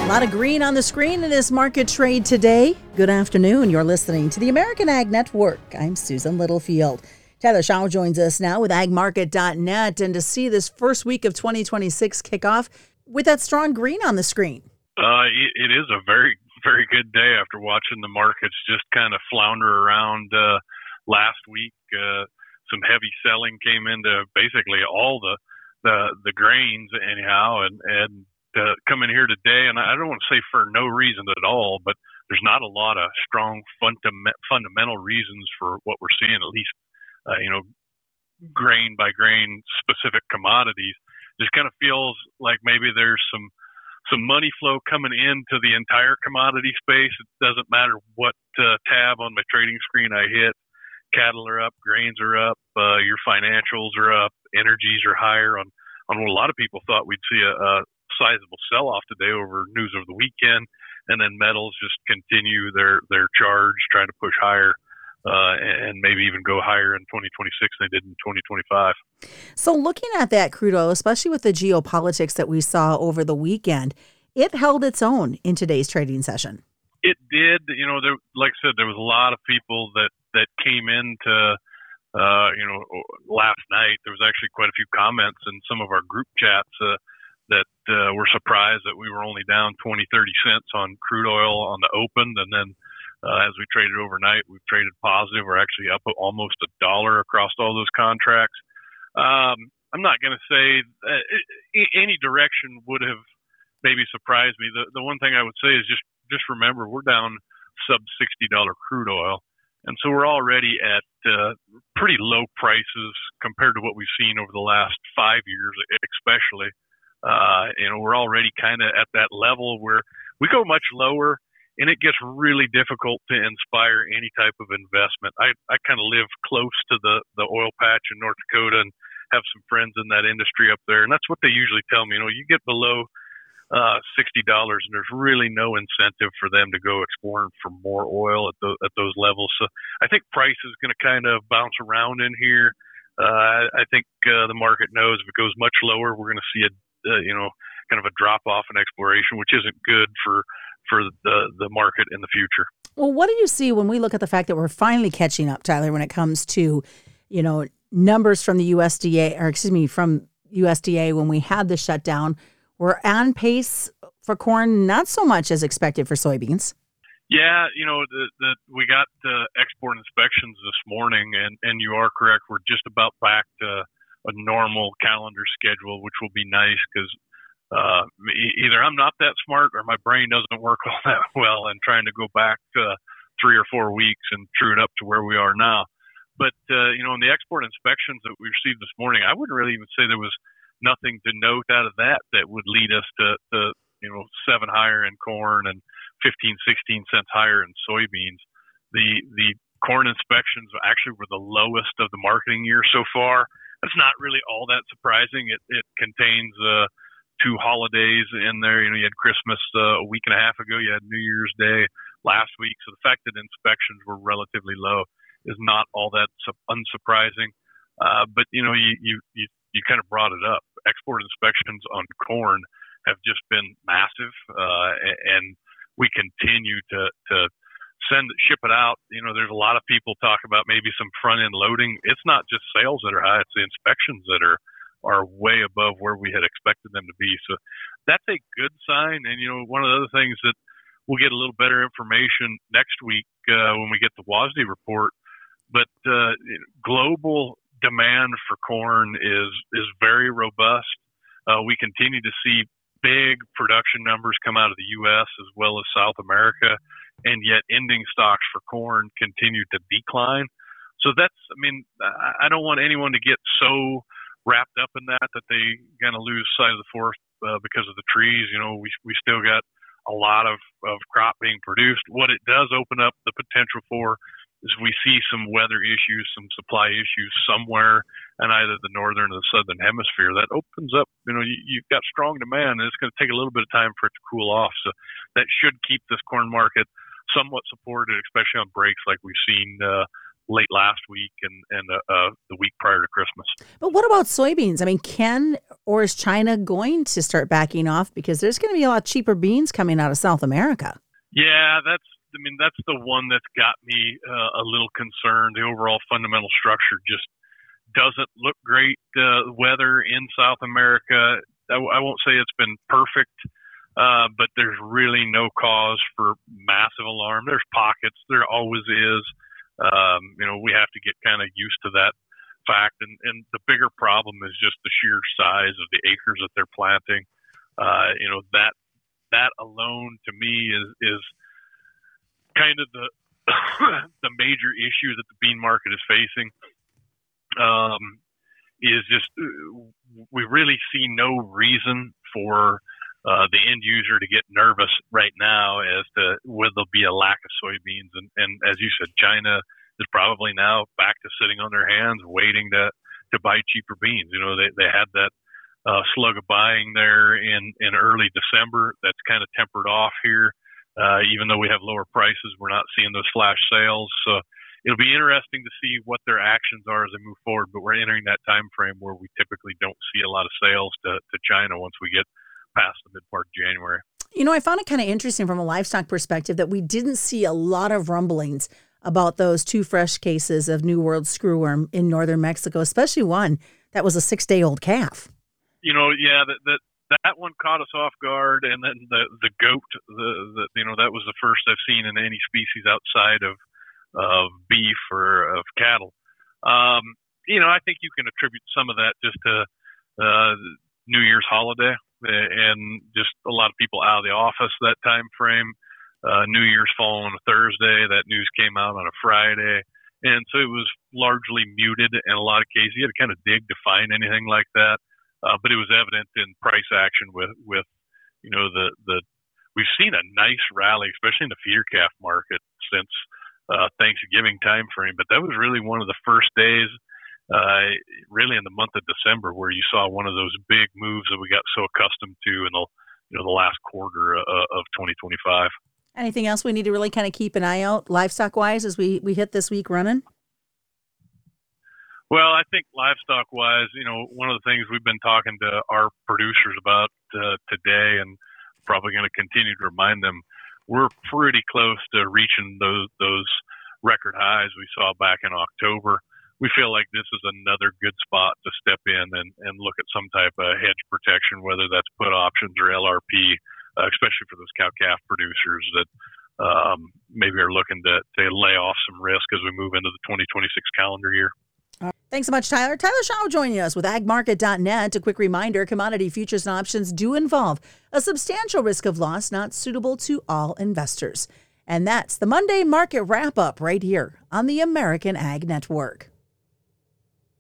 A lot of green on the screen in this market trade today. Good afternoon. You're listening to the American Ag Network. I'm Susan Littlefield. Tyler Shaw joins us now with agmarket.net, and to see this first week of 2026 kick off with that strong green on the screen. It is a very, very good day after watching the markets just kind of flounder around last week. Some heavy selling came into basically all the grains anyhow, and come in here today, and I don't want to say for no reason at all, but there's not a lot of strong fundamental reasons for what we're seeing, at least, grain by grain specific commodities. Just kind of feels like maybe there's some money flow coming into the entire commodity space. It doesn't matter what tab on my trading screen I hit. Cattle are up, grains are up, your financials are up, energies are higher on what a lot of people thought we'd see a sizable sell-off today over news over the weekend, and then metals just continue their charge, trying to push higher and maybe even go higher in 2026 than they did in 2025. So looking at that crude oil, especially with the geopolitics that we saw over the weekend, it held its own in today's trading session. It did. Like I said, there was a lot of people that came into last night. There was actually quite a few comments in some of our group chats that were surprised that we were only down 20-30 cents on crude oil on the open, and then as we traded overnight, we've traded positive. We're actually up almost $1 across all those contracts. I'm not going to say any direction would have maybe surprised me. The one thing I would say is just remember we're down sub $60 crude oil, and so we're already at pretty low prices compared to what we've seen over the last 5 years, especially. We're already kind of at that level where we go much lower, and it gets really difficult to inspire any type of investment. I kind of live close to the oil patch in North Dakota and have some friends in that industry up there, and that's what they usually tell me. You get below $60, and there's really no incentive for them to go exploring for more oil at those levels. So I think price is going to kind of bounce around in here. I think the market knows if it goes much lower, we're going to see kind of a drop off in exploration, which isn't good for the market in the future. Well, what do you see when we look at the fact that we're finally catching up, Tyler, when it comes to, numbers from the from USDA when we had the shutdown? We're on pace for corn, not so much as expected for soybeans. Yeah, we got export inspections this morning, and you are correct. We're just about back to a normal calendar schedule, which will be nice because either I'm not that smart or my brain doesn't work all that well, and trying to go back 3 or 4 weeks and true it up to where we are now. But, in the export inspections that we received this morning, I wouldn't really even say there was nothing to note out of that would lead us to 7 higher in corn and 15, 16 cents higher in soybeans. The corn inspections actually were the lowest of the marketing year so far. That's not really all that surprising. It contains 2 holidays in there. You had Christmas a week and a half ago. You had New Year's Day last week. So the fact that inspections were relatively low is not all that unsurprising. But you kind of brought it up. Export inspections on corn have just been massive, and we continue to ship it out. There's a lot of people talk about maybe some front end loading. It's not just sales that are high; it's the inspections that are way above where we had expected them to be. So that's a good sign. And one of the other things that we'll get a little better information next week when we get the WASDE report. But global demand for corn is very robust. We continue to see big production numbers come out of the U.S. as well as South America, and yet ending stocks for corn continue to decline. So I don't want anyone to get so wrapped up in that they kind of lose sight of the forest because of the trees. We still got a lot of crop being produced. What it does open up the potential for is we see some weather issues, some supply issues somewhere in either the northern or the southern hemisphere. That opens up, you've got strong demand, and it's going to take a little bit of time for it to cool off. So that should keep this corn market somewhat supported, especially on breaks like we've seen late last week and the week prior to Christmas. But what about soybeans? I mean, is China going to start backing off because there's going to be a lot cheaper beans coming out of South America? Yeah, that's the one that's got me a little concerned. The overall fundamental structure just doesn't look great. Weather in South America, I won't say it's been perfect, but there's really no cause for massive alarm. There's pockets. There always is. We have to get kind of used to that fact. And the bigger problem is just the sheer size of the acres that they're planting. That alone to me is kind of the the major issue that the bean market is facing. Is just we really see no reason for the end user to get nervous right now as to whether there'll be a lack of soybeans. And as you said, China is probably now back to sitting on their hands waiting to buy cheaper beans. They had that slug of buying there in early December. That's kind of tempered off here. Even though we have lower prices, we're not seeing those flash sales. So it'll be interesting to see what their actions are as they move forward. But we're entering that time frame where we typically don't see a lot of sales to China once we get past the mid part of January. I found it kind of interesting from a livestock perspective that we didn't see a lot of rumblings about those 2 fresh cases of New World screwworm in northern Mexico, especially one that was a 6-day-old calf. Yeah, that one caught us off guard, and then the goat, that was the first I've seen in any species outside of beef or of cattle. I think you can attribute some of that just to New Year's holiday and just a lot of people out of the office that time frame. New Year's fall on a Thursday. That news came out on a Friday. And so it was largely muted in a lot of cases. You had to kind of dig to find anything like that. But it was evident in price action with we've seen a nice rally, especially in the feeder calf market since Thanksgiving time frame. But that was really one of the first days, really in the month of December, where you saw one of those big moves that we got so accustomed to in the last quarter of 2025. Anything else we need to really kind of keep an eye out livestock-wise as we hit this week running? Well, I think livestock-wise, one of the things we've been talking to our producers about today, and probably going to continue to remind them, we're pretty close to reaching those record highs we saw back in October. We feel like this is another good spot to step in and look at some type of hedge protection, whether that's put options or LRP, especially for those cow-calf producers that maybe are looking to lay off some risk as we move into the 2026 calendar year. Thanks so much, Tyler. Tyler Shaw joining us with agmarket.net. A quick reminder, commodity futures and options do involve a substantial risk of loss not suitable to all investors. And that's the Monday Market Wrap-Up right here on the American Ag Network.